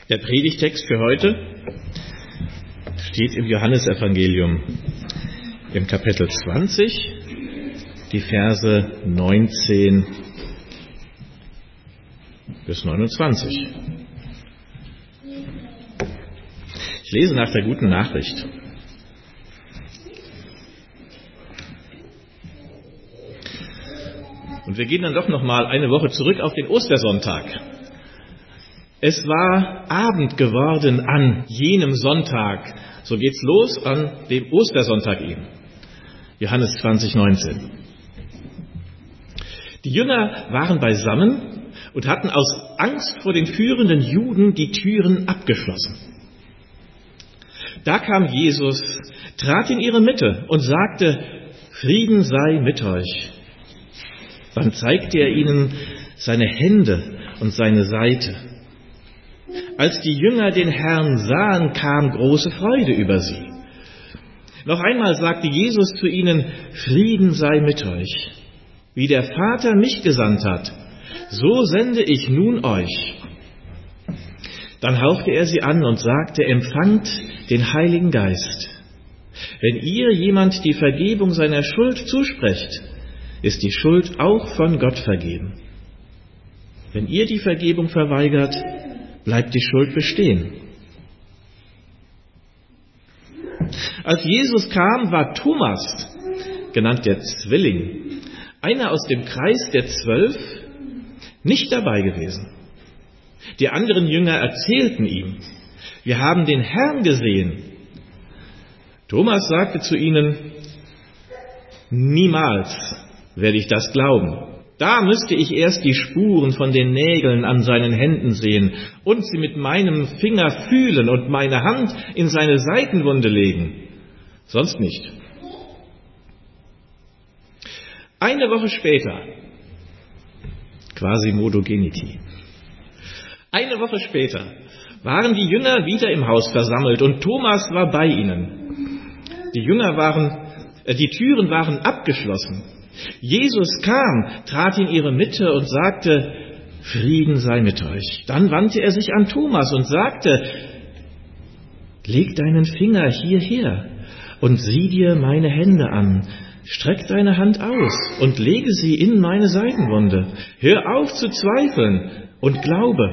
Der Predigtext für heute steht im Johannesevangelium im Kapitel 20, die Verse 19 bis 29. Ich lese nach der guten Nachricht. Und wir gehen dann doch noch mal eine Woche zurück auf den Ostersonntag. Es war Abend geworden an jenem Sonntag. So geht's los an dem Ostersonntag eben. Johannes 20, 19. Die Jünger waren beisammen und hatten aus Angst vor den führenden Juden die Türen abgeschlossen. Da kam Jesus, trat in ihre Mitte und sagte: Frieden sei mit euch. Dann zeigte er ihnen seine Hände und seine Seite. Als die Jünger den Herrn sahen, kam große Freude über sie. Noch einmal sagte Jesus zu ihnen: Frieden sei mit euch. Wie der Vater mich gesandt hat, so sende ich nun euch. Dann hauchte er sie an und sagte: Empfangt den Heiligen Geist. Wenn ihr jemand die Vergebung seiner Schuld zusprecht, ist die Schuld auch von Gott vergeben. Wenn ihr die Vergebung verweigert, bleibt die Schuld bestehen. Als Jesus kam, war Thomas, genannt der Zwilling, einer aus dem Kreis der 12, nicht dabei gewesen. Die anderen Jünger erzählten ihm: Wir haben den Herrn gesehen. Thomas sagte zu ihnen: Niemals werde ich das glauben. Da müsste ich erst die Spuren von den Nägeln an seinen Händen sehen und sie mit meinem Finger fühlen und meine Hand in seine Seitenwunde legen. Sonst nicht. Eine Woche später, Quasimodo geniti, eine Woche später waren die Jünger wieder im Haus versammelt und Thomas war bei ihnen. Die Türen waren abgeschlossen. Jesus kam, trat in ihre Mitte und sagte: Frieden sei mit euch. Dann wandte er sich an Thomas und sagte: Leg deinen Finger hierher und sieh dir meine Hände an. Streck deine Hand aus und lege sie in meine Seitenwunde. Hör auf zu zweifeln und glaube.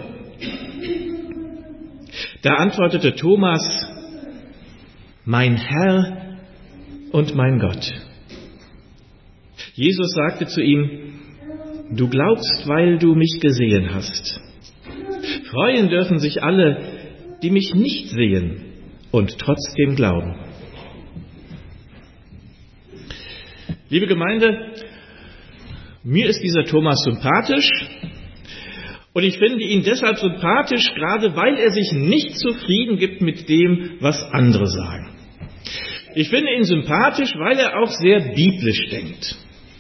Da antwortete Thomas: Mein Herr und mein Gott. Jesus sagte zu ihm: Du glaubst, weil du mich gesehen hast. Freuen dürfen sich alle, die mich nicht sehen und trotzdem glauben. Liebe Gemeinde, mir ist dieser Thomas sympathisch und ich finde ihn deshalb sympathisch, gerade weil er sich nicht zufrieden gibt mit dem, was andere sagen. Ich finde ihn sympathisch, weil er auch sehr biblisch denkt.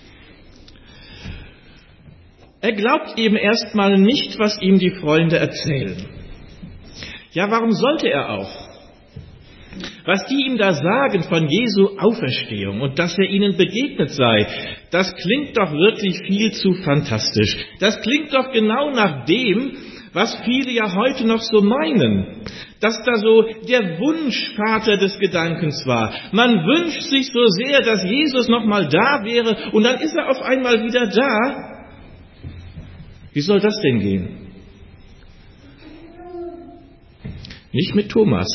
Er glaubt eben erstmal nicht, was ihm die Freunde erzählen. Ja, warum sollte er auch? Was die ihm da sagen von Jesu Auferstehung und dass er ihnen begegnet sei, das klingt doch wirklich viel zu fantastisch. Das klingt doch genau nach dem, was viele ja heute noch so meinen, dass da so der Wunschvater des Gedankens war. Man wünscht sich so sehr, dass Jesus noch mal da wäre und dann ist er auf einmal wieder da. Wie soll das denn gehen? Nicht mit Thomas.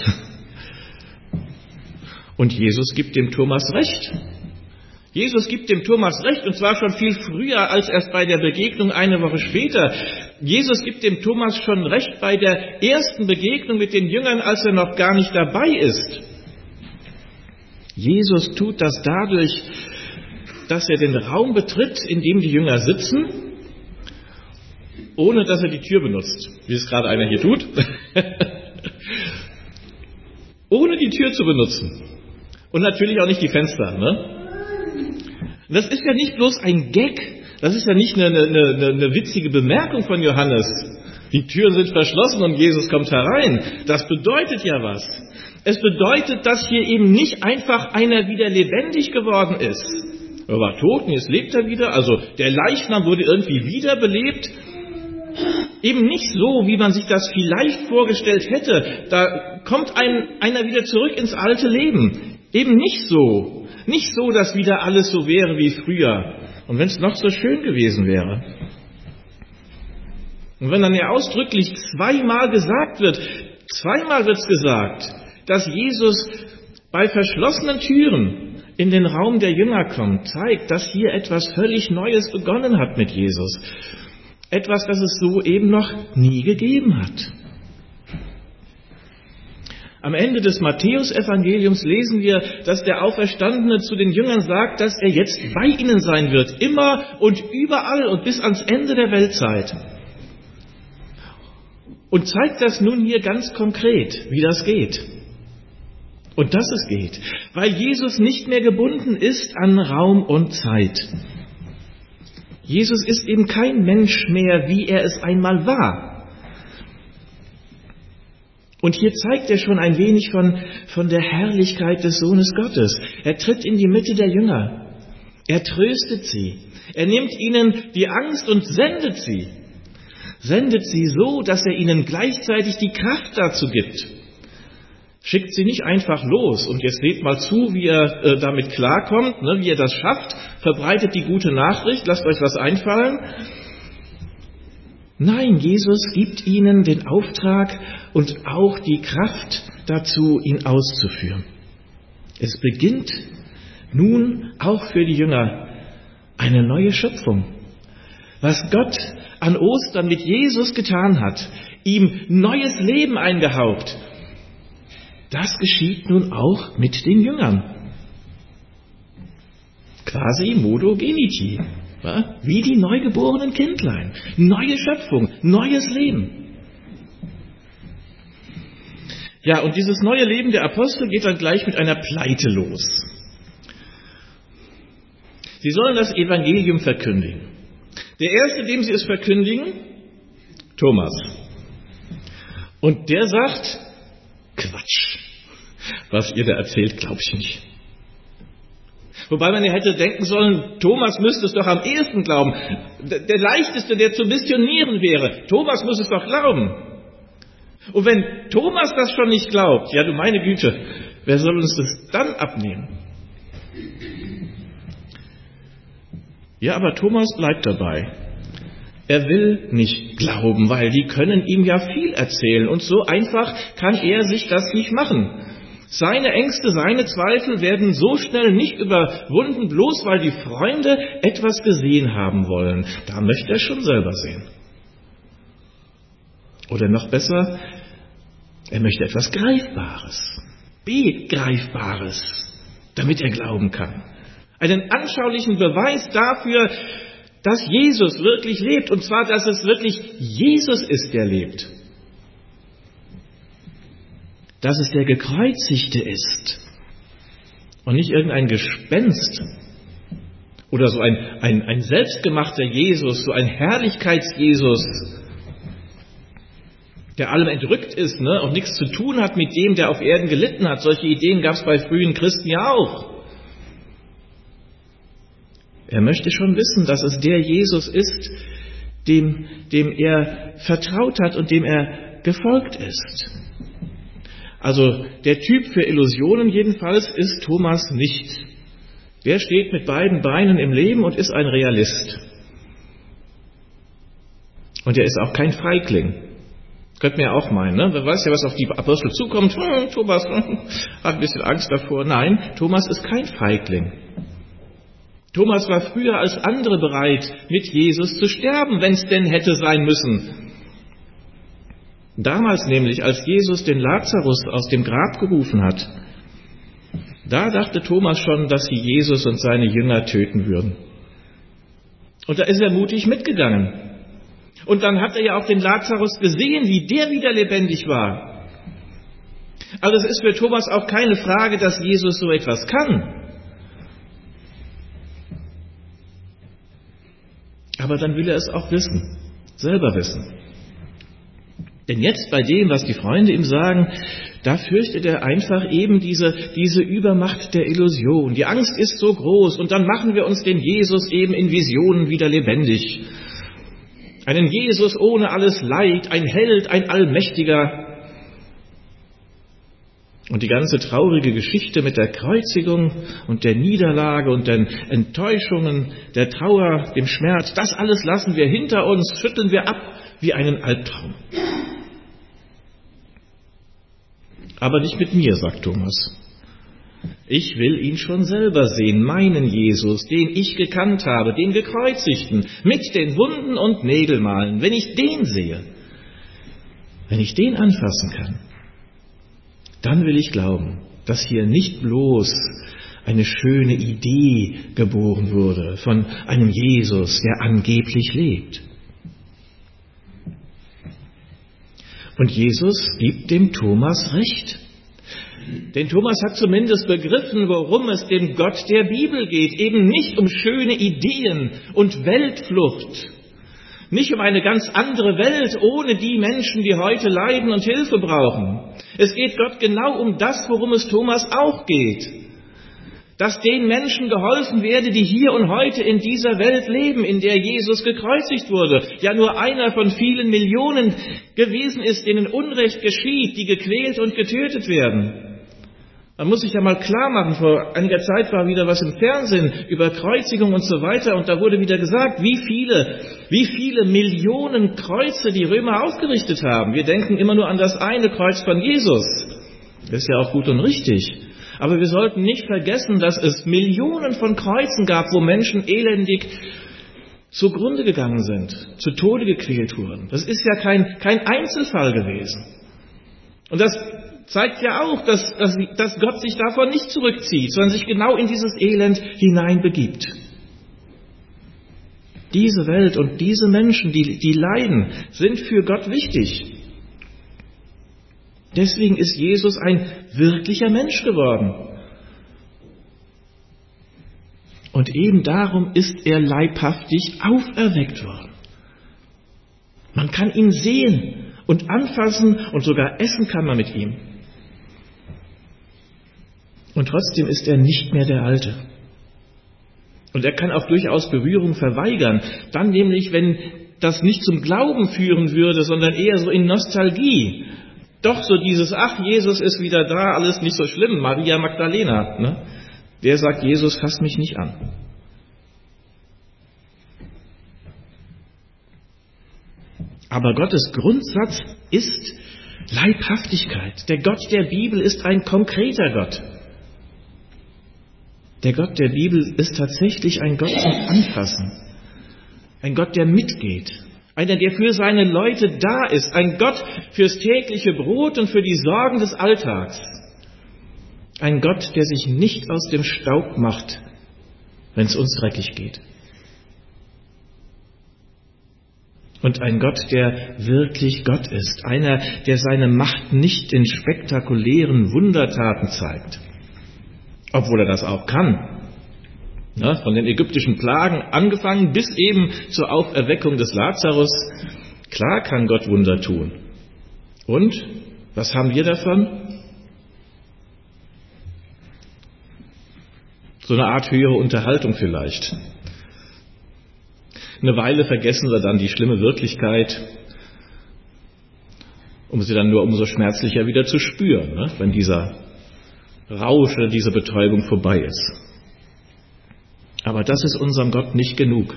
Und Jesus gibt dem Thomas recht. Jesus gibt dem Thomas recht, und zwar schon viel früher als erst bei der Begegnung eine Woche später. Jesus gibt dem Thomas schon recht bei der ersten Begegnung mit den Jüngern, als er noch gar nicht dabei ist. Jesus tut das dadurch, dass er den Raum betritt, in dem die Jünger sitzen, ohne dass er die Tür benutzt, wie es gerade einer hier tut. Ohne die Tür zu benutzen. Und natürlich auch nicht die Fenster. Ne? Das ist ja nicht bloß ein Gag, das ist ja nicht eine witzige Bemerkung von Johannes. Die Türen sind verschlossen und Jesus kommt herein. Das bedeutet ja was. Es bedeutet, dass hier eben nicht einfach einer wieder lebendig geworden ist. Er war tot und jetzt lebt er wieder. Also der Leichnam wurde irgendwie wiederbelebt. Eben nicht so, wie man sich das vielleicht vorgestellt hätte. Da kommt einer wieder zurück ins alte Leben. Eben nicht so. Nicht so, dass wieder alles so wäre wie früher. Und wenn es noch so schön gewesen wäre. Und wenn dann ja ausdrücklich zweimal wird's gesagt, dass Jesus bei verschlossenen Türen in den Raum der Jünger kommt, zeigt, dass hier etwas völlig Neues begonnen hat mit Jesus. Etwas, das es so eben noch nie gegeben hat. Am Ende des Matthäus-Evangeliums lesen wir, dass der Auferstandene zu den Jüngern sagt, dass er jetzt bei ihnen sein wird, immer und überall und bis ans Ende der Weltzeit. Und zeigt das nun hier ganz konkret, wie das geht. Und dass es geht, weil Jesus nicht mehr gebunden ist an Raum und Zeit. Jesus ist eben kein Mensch mehr, wie er es einmal war. Und hier zeigt er schon ein wenig von der Herrlichkeit des Sohnes Gottes. Er tritt in die Mitte der Jünger. Er tröstet sie. Er nimmt ihnen die Angst und sendet sie. Sendet sie so, dass er ihnen gleichzeitig die Kraft dazu gibt. Schickt sie nicht einfach los und jetzt seht mal zu, wie er damit klarkommt, wie er das schafft, verbreitet die gute Nachricht, lasst euch was einfallen. Nein, Jesus gibt ihnen den Auftrag und auch die Kraft dazu, ihn auszuführen. Es beginnt nun auch für die Jünger eine neue Schöpfung. Was Gott an Ostern mit Jesus getan hat, ihm neues Leben eingehaucht, das geschieht nun auch mit den Jüngern. Quasi modo geniti, wie die neugeborenen Kindlein. Neue Schöpfung, neues Leben. Ja, und dieses neue Leben der Apostel geht dann gleich mit einer Pleite los. Sie sollen das Evangelium verkündigen. Der erste, dem sie es verkündigen, Thomas. Und der sagt, Quatsch, was ihr da erzählt, glaube ich nicht. Wobei man ja hätte denken sollen, Thomas müsste es doch am ehesten glauben. Der leichteste, der zu missionieren wäre. Thomas muss es doch glauben. Und wenn Thomas das schon nicht glaubt, ja du meine Güte, wer soll uns das dann abnehmen? Ja, aber Thomas bleibt dabei. Er will nicht glauben, weil die können ihm ja viel erzählen und so einfach kann er sich das nicht machen. Seine Ängste, seine Zweifel werden so schnell nicht überwunden, bloß weil die Freunde etwas gesehen haben wollen. Da möchte er schon selber sehen. Oder noch besser, er möchte etwas Greifbares, Begreifbares, damit er glauben kann. Einen anschaulichen Beweis dafür, dass Jesus wirklich lebt, und zwar, dass es wirklich Jesus ist, der lebt. Dass es der Gekreuzigte ist und nicht irgendein Gespenst oder so ein selbstgemachter Jesus, so ein Herrlichkeits-Jesus, der allem entrückt ist, und nichts zu tun hat mit dem, der auf Erden gelitten hat. Solche Ideen gab es bei frühen Christen ja auch. Er möchte schon wissen, dass es der Jesus ist, dem er vertraut hat und dem er gefolgt ist. Also der Typ für Illusionen jedenfalls ist Thomas nicht. Der steht mit beiden Beinen im Leben und ist ein Realist. Und er ist auch kein Feigling. Könnte man ja auch meinen, Wer weiß ja, was auf die Apostel zukommt. Thomas hat ein bisschen Angst davor. Nein, Thomas ist kein Feigling. Thomas war früher als andere bereit, mit Jesus zu sterben, wenn es denn hätte sein müssen. Damals nämlich, als Jesus den Lazarus aus dem Grab gerufen hat, da dachte Thomas schon, dass sie Jesus und seine Jünger töten würden. Und da ist er mutig mitgegangen. Und dann hat er ja auch den Lazarus gesehen, wie der wieder lebendig war. Also es ist für Thomas auch keine Frage, dass Jesus so etwas kann. Aber dann will er es auch wissen, selber wissen. Denn jetzt bei dem, was die Freunde ihm sagen, da fürchtet er einfach eben diese Übermacht der Illusion. Die Angst ist so groß und dann machen wir uns den Jesus eben in Visionen wieder lebendig. Einen Jesus ohne alles Leid, ein Held, ein Allmächtiger. Und die ganze traurige Geschichte mit der Kreuzigung und der Niederlage und den Enttäuschungen, der Trauer, dem Schmerz, das alles lassen wir hinter uns, schütteln wir ab wie einen Albtraum. Aber nicht mit mir, sagt Thomas. Ich will ihn schon selber sehen, meinen Jesus, den ich gekannt habe, den Gekreuzigten, mit den Wunden und Nägelmalen. Wenn ich den sehe, wenn ich den anfassen kann, dann will ich glauben, dass hier nicht bloß eine schöne Idee geboren wurde von einem Jesus, der angeblich lebt. Und Jesus gibt dem Thomas recht. Denn Thomas hat zumindest begriffen, worum es dem Gott der Bibel geht. Eben nicht um schöne Ideen und Weltflucht. Nicht um eine ganz andere Welt ohne die Menschen, die heute leiden und Hilfe brauchen. Es geht Gott genau um das, worum es Thomas auch geht. Dass den Menschen geholfen werde, die hier und heute in dieser Welt leben, in der Jesus gekreuzigt wurde. Ja, nur einer von vielen Millionen gewesen ist, denen Unrecht geschieht, die gequält und getötet werden. Man muss sich ja mal klar machen, vor einiger Zeit war wieder was im Fernsehen über Kreuzigung und so weiter und da wurde wieder gesagt, wie viele Millionen Kreuze die Römer aufgerichtet haben. Wir denken immer nur an das eine Kreuz von Jesus. Das ist ja auch gut und richtig. Aber wir sollten nicht vergessen, dass es Millionen von Kreuzen gab, wo Menschen elendig zugrunde gegangen sind, zu Tode gequält wurden. Das ist ja kein Einzelfall gewesen. Und das zeigt ja auch, dass Gott sich davon nicht zurückzieht, sondern sich genau in dieses Elend hineinbegibt. Diese Welt und diese Menschen, die leiden, sind für Gott wichtig. Deswegen ist Jesus ein wirklicher Mensch geworden. Und eben darum ist er leibhaftig auferweckt worden. Man kann ihn sehen und anfassen und sogar essen kann man mit ihm. Und trotzdem ist er nicht mehr der Alte. Und er kann auch durchaus Berührung verweigern. Dann nämlich, wenn das nicht zum Glauben führen würde, sondern eher so in Nostalgie. Doch so dieses, ach, Jesus ist wieder da, alles nicht so schlimm. Maria Magdalena, ne? Der sagt, Jesus, fass mich nicht an. Aber Gottes Grundsatz ist Leibhaftigkeit. Der Gott der Bibel ist ein konkreter Gott. Der Gott der Bibel ist tatsächlich ein Gott zum Anfassen. Ein Gott, der mitgeht. Einer, der für seine Leute da ist. Ein Gott fürs tägliche Brot und für die Sorgen des Alltags. Ein Gott, der sich nicht aus dem Staub macht, wenn es uns dreckig geht. Und ein Gott, der wirklich Gott ist. Einer, der seine Macht nicht in spektakulären Wundertaten zeigt. Obwohl er das auch kann. Ja, von den ägyptischen Plagen angefangen bis eben zur Auferweckung des Lazarus. Klar kann Gott Wunder tun. Und was haben wir davon? So eine Art höhere Unterhaltung vielleicht. Eine Weile vergessen wir dann die schlimme Wirklichkeit, um sie dann nur umso schmerzlicher wieder zu spüren, ne? Wenn dieser Rausch oder diese Betäubung vorbei ist. Aber das ist unserem Gott nicht genug.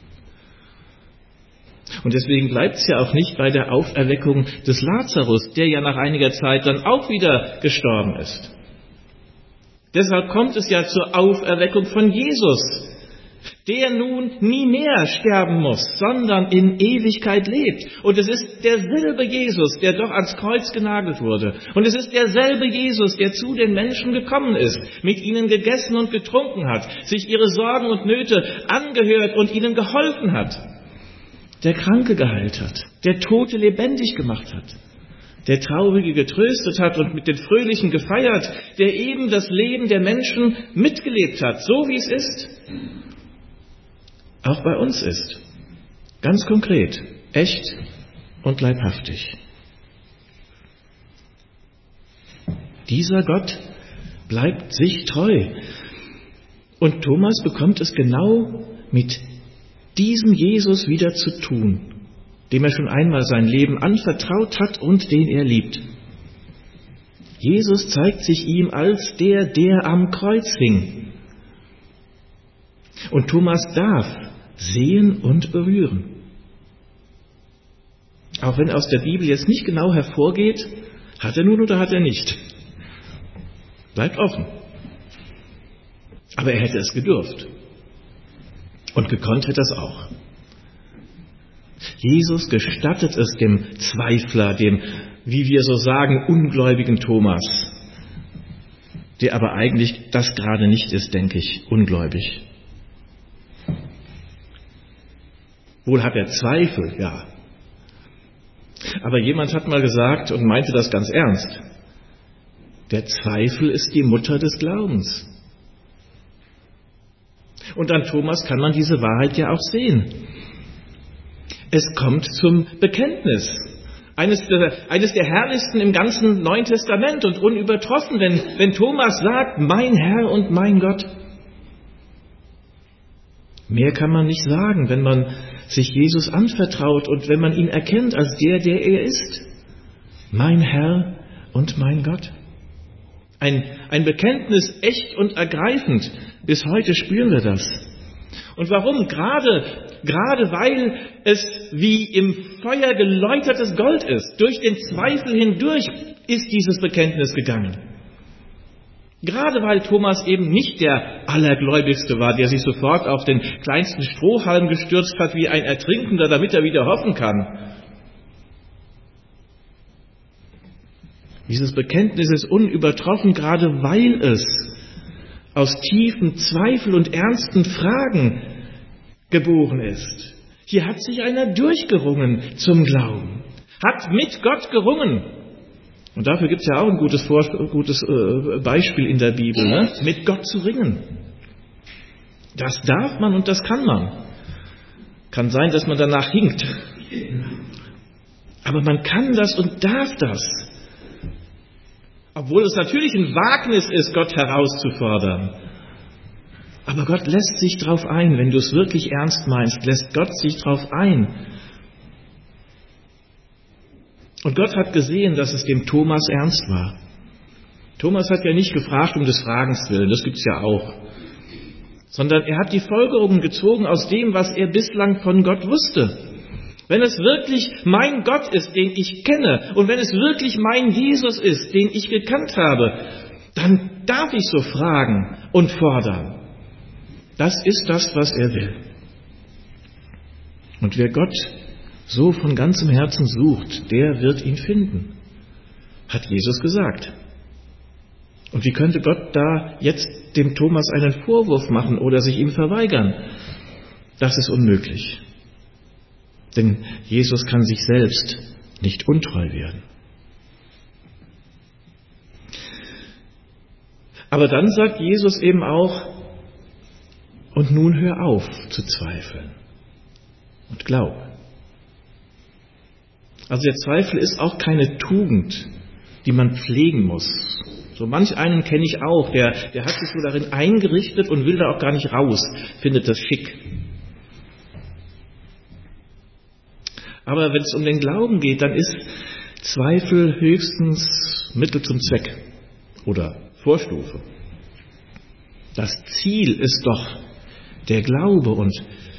Und deswegen bleibt es ja auch nicht bei der Auferweckung des Lazarus, der ja nach einiger Zeit dann auch wieder gestorben ist. Deshalb kommt es ja zur Auferweckung von Jesus, der nun nie mehr sterben muss, sondern in Ewigkeit lebt. Und es ist derselbe Jesus, der doch ans Kreuz genagelt wurde. Und es ist derselbe Jesus, der zu den Menschen gekommen ist, mit ihnen gegessen und getrunken hat, sich ihre Sorgen und Nöte angehört und ihnen geholfen hat, der Kranke geheilt hat, der Tote lebendig gemacht hat, der Traurige getröstet hat und mit den Fröhlichen gefeiert, der eben das Leben der Menschen mitgelebt hat, so wie es ist. Auch bei uns ist. Ganz konkret, echt und leibhaftig. Dieser Gott bleibt sich treu. Und Thomas bekommt es genau mit diesem Jesus wieder zu tun. dem er schon einmal sein Leben anvertraut hat und den er liebt. Jesus zeigt sich ihm als der am Kreuz hing. Und Thomas darf sehen und berühren. Auch wenn aus der Bibel jetzt nicht genau hervorgeht, hat er nun oder hat er nicht. Bleibt offen. Aber er hätte es gedurft. Und gekonnt hätte es auch. Jesus gestattet es dem Zweifler, dem, wie wir so sagen, ungläubigen Thomas, der aber eigentlich das gerade nicht ist, denke ich, ungläubig. Wohl hat er Zweifel, ja. Aber jemand hat mal gesagt und meinte das ganz ernst: Der Zweifel ist die Mutter des Glaubens. Und an Thomas kann man diese Wahrheit ja auch sehen. Es kommt zum Bekenntnis. Eines der herrlichsten im ganzen Neuen Testament und unübertroffen, wenn Thomas sagt, mein Herr und mein Gott. Mehr kann man nicht sagen, wenn man sich Jesus anvertraut und wenn man ihn erkennt als der er ist. Mein Herr und mein Gott. Ein Bekenntnis echt und ergreifend. Bis heute spüren wir das. Und warum? Gerade weil es wie im Feuer geläutertes Gold ist. Durch den Zweifel hindurch ist dieses Bekenntnis gegangen. Gerade weil Thomas eben nicht der Allergläubigste war, der sich sofort auf den kleinsten Strohhalm gestürzt hat wie ein Ertrinkender, damit er wieder hoffen kann. Dieses Bekenntnis ist unübertroffen, gerade weil es aus tiefen Zweifel und ernsten Fragen geboren ist. Hier hat sich einer durchgerungen zum Glauben, hat mit Gott gerungen. Und dafür gibt es ja auch ein gutes Beispiel in der Bibel, ne? Mit Gott zu ringen. Das darf man und das kann man. Kann sein, dass man danach hinkt. Aber man kann das und darf das. Obwohl es natürlich ein Wagnis ist, Gott herauszufordern. Aber Gott lässt sich drauf ein, wenn du es wirklich ernst meinst, lässt Gott sich drauf ein. Und Gott hat gesehen, dass es dem Thomas ernst war. Thomas hat ja nicht gefragt um des Fragens willen, das gibt's ja auch. Sondern er hat die Folgerungen gezogen aus dem, was er bislang von Gott wusste. Wenn es wirklich mein Gott ist, den ich kenne, und wenn es wirklich mein Jesus ist, den ich gekannt habe, dann darf ich so fragen und fordern. Das ist das, was er will. Und wer Gott so von ganzem Herzen sucht, der wird ihn finden, hat Jesus gesagt. Und wie könnte Gott da jetzt dem Thomas einen Vorwurf machen oder sich ihm verweigern? Das ist unmöglich. Denn Jesus kann sich selbst nicht untreu werden. Aber dann sagt Jesus eben auch, und nun hör auf zu zweifeln und glaub. Also der Zweifel ist auch keine Tugend, die man pflegen muss. So manch einen kenne ich auch, der hat sich so darin eingerichtet und will da auch gar nicht raus, findet das schick. Aber wenn es um den Glauben geht, dann ist Zweifel höchstens Mittel zum Zweck oder Vorstufe. Das Ziel ist doch der Glaube und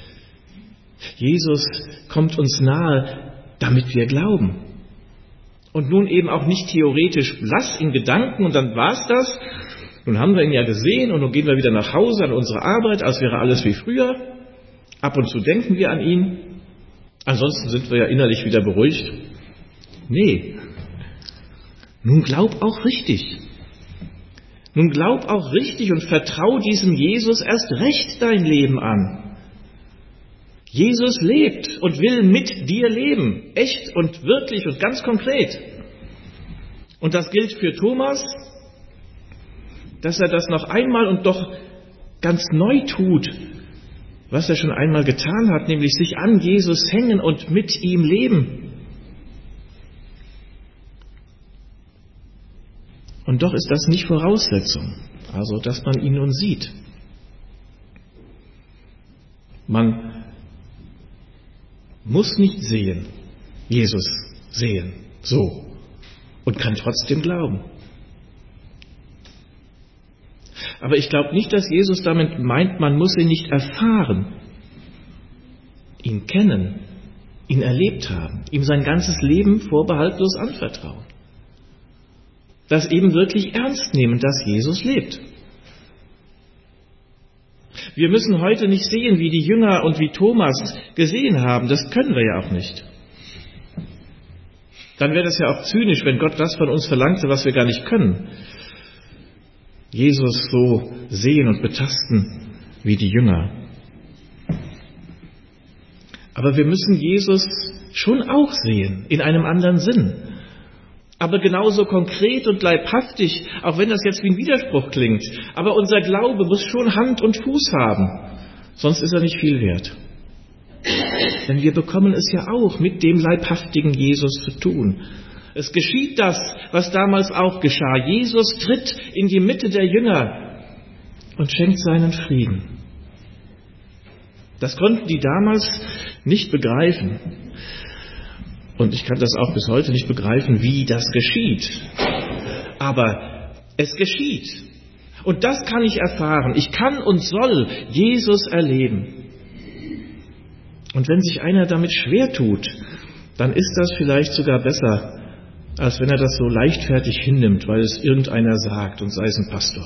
Jesus kommt uns nahe, damit wir glauben. Und nun eben auch nicht theoretisch blass in Gedanken und dann war's das. Nun haben wir ihn ja gesehen und nun gehen wir wieder nach Hause an unsere Arbeit, als wäre alles wie früher. Ab und zu denken wir an ihn. Ansonsten sind wir ja innerlich wieder beruhigt. Nee. Nun glaub auch richtig. Nun glaub auch richtig und vertrau diesem Jesus erst recht dein Leben an. Jesus lebt und will mit dir leben. Echt und wirklich und ganz konkret. Und das gilt für Thomas, dass er das noch einmal und doch ganz neu tut, was er schon einmal getan hat, nämlich sich an Jesus hängen und mit ihm leben. Und doch ist das nicht Voraussetzung, also dass man ihn nun sieht. Man muss nicht sehen, Jesus sehen, so, und kann trotzdem glauben. Aber ich glaube nicht, dass Jesus damit meint, man muss ihn nicht erfahren, ihn kennen, ihn erlebt haben, ihm sein ganzes Leben vorbehaltlos anvertrauen. Das eben wirklich ernst nehmen, dass Jesus lebt. Wir müssen heute nicht sehen, wie die Jünger und wie Thomas gesehen haben. Das können wir ja auch nicht. Dann wäre das ja auch zynisch, wenn Gott das von uns verlangte, was wir gar nicht können. Jesus so sehen und betasten wie die Jünger. Aber wir müssen Jesus schon auch sehen, in einem anderen Sinn. Aber genauso konkret und leibhaftig, auch wenn das jetzt wie ein Widerspruch klingt. Aber unser Glaube muss schon Hand und Fuß haben, sonst ist er nicht viel wert. Denn wir bekommen es ja auch mit dem leibhaftigen Jesus zu tun. Es geschieht das, was damals auch geschah. Jesus tritt in die Mitte der Jünger und schenkt seinen Frieden. Das konnten die damals nicht begreifen. Und ich kann das auch bis heute nicht begreifen, wie das geschieht. Aber es geschieht. Und das kann ich erfahren. Ich kann und soll Jesus erleben. Und wenn sich einer damit schwer tut, dann ist das vielleicht sogar besser, als wenn er das so leichtfertig hinnimmt, weil es irgendeiner sagt und sei es ein Pastor.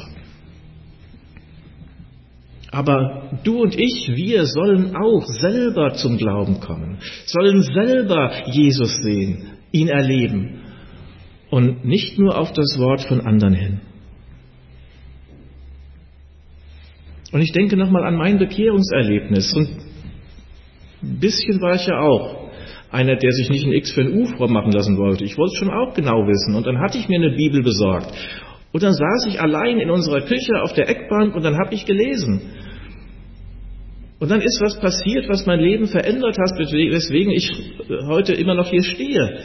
Aber du und ich, wir sollen auch selber zum Glauben kommen, sollen selber Jesus sehen, ihn erleben und nicht nur auf das Wort von anderen hin. Und ich denke nochmal an mein Bekehrungserlebnis. Und ein bisschen war ich ja auch einer, der sich nicht ein X für ein U vormachen lassen wollte. Ich wollte es schon auch genau wissen. Und dann hatte ich mir eine Bibel besorgt. Und dann saß ich allein in unserer Küche auf der Eckbank und dann habe ich gelesen. Und dann ist was passiert, was mein Leben verändert hat, weswegen ich heute immer noch hier stehe.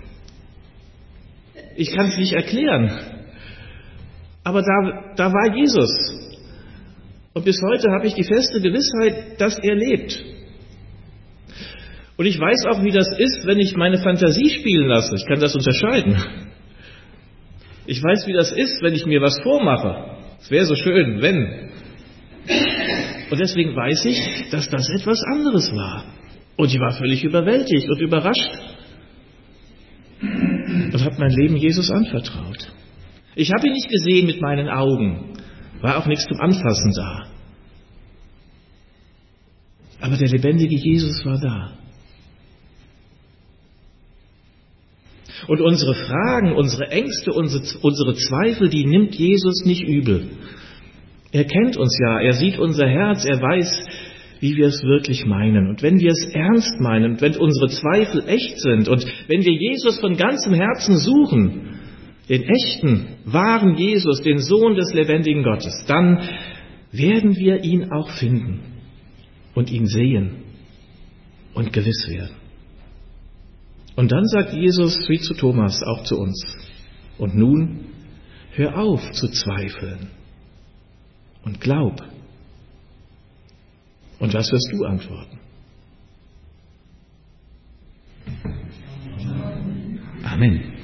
Ich kann es nicht erklären. Aber da war Jesus. Und bis heute habe ich die feste Gewissheit, dass er lebt. Und ich weiß auch, wie das ist, wenn ich meine Fantasie spielen lasse. Ich kann das unterscheiden. Ich weiß, wie das ist, wenn ich mir was vormache. Es wäre so schön, wenn. Und deswegen weiß ich, dass das etwas anderes war. Und ich war völlig überwältigt und überrascht. Und habe mein Leben Jesus anvertraut. Ich habe ihn nicht gesehen mit meinen Augen. War auch nichts zum Anfassen da. Aber der lebendige Jesus war da. Und unsere Fragen, unsere Ängste, unsere Zweifel, die nimmt Jesus nicht übel. Er kennt uns ja, er sieht unser Herz, er weiß, wie wir es wirklich meinen. Und wenn wir es ernst meinen, wenn unsere Zweifel echt sind und wenn wir Jesus von ganzem Herzen suchen, den echten, wahren Jesus, den Sohn des lebendigen Gottes, dann werden wir ihn auch finden und ihn sehen und gewiss werden. Und dann sagt Jesus, wie zu Thomas, auch zu uns: Und nun, hör auf zu zweifeln und glaub. Und was wirst du antworten? Amen.